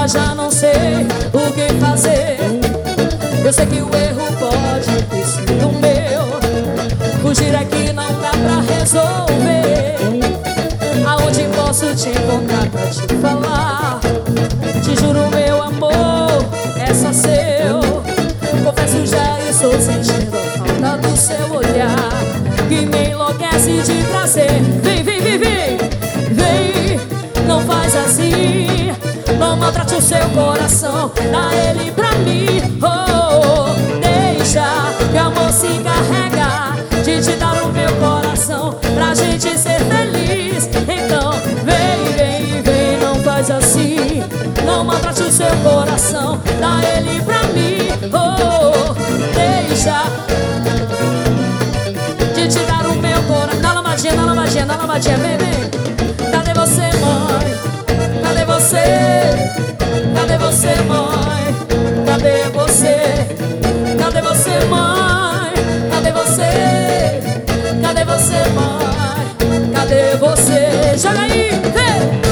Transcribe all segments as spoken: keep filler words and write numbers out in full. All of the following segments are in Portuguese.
mas já não sei o que fazer. Eu sei que o erro pode ter sido meu. Fugir aqui não dá pra resolver. Aonde posso te encontrar pra te falar? Te juro, meu amor, é só seu. Confesso, já estou sentindo a falta do seu olhar, que me enlouquece de prazer. Vem, vem, vem, vem, vem, não faz assim. Não maltrate o seu coração, dá ele pra mim. Oh, deixa que o amor se encarrega de te dar o meu coração, pra gente ser feliz. Então vem, vem, vem, não faz assim. Não maltrate o seu coração, dá ele pra mim. Oh, deixa de te dar o meu coração. Dá lamadinha, dá lamadinha, dá lamadinha, vem, vem. Cadê você, mãe? Cadê você? Cadê você, mãe? Cadê você? Cadê você, mãe? Cadê você? Cadê você, mãe? Cadê você? Joga aí, vem!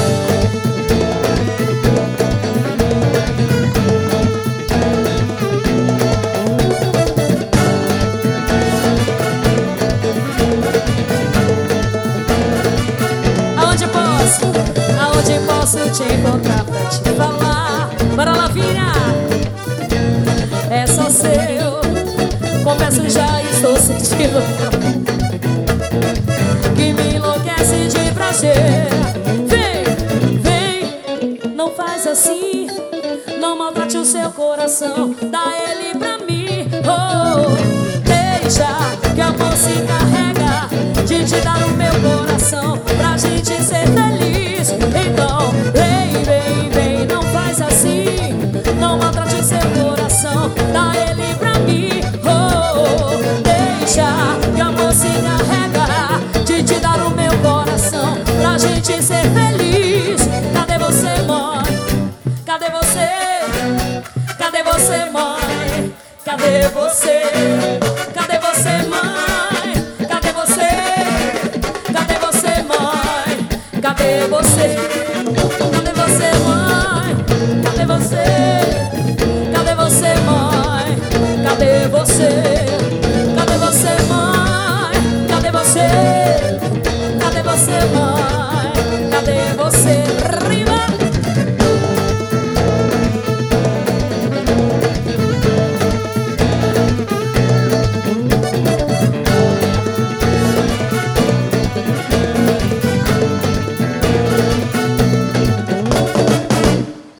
Aonde posso te encontrar pra te falar? Bora lá, filha! É só seu. Confesso, já estou sentindo que me enlouquece de prazer. Vem, vem, não faz assim. Não maltrate o seu coração, dá ele pra mim. Oh, deixa que a amor se encarrega de te dar o meu coração, pra gente ser feliz. Então vem, vem, vem, não faz assim. Não maltrate seu coração, dá ele pra mim. Oh, deixa que o amor se encarrega de te dar o meu coração, pra gente ser feliz. Cadê você, mãe? Cadê você? Cadê você, mãe? Cadê você?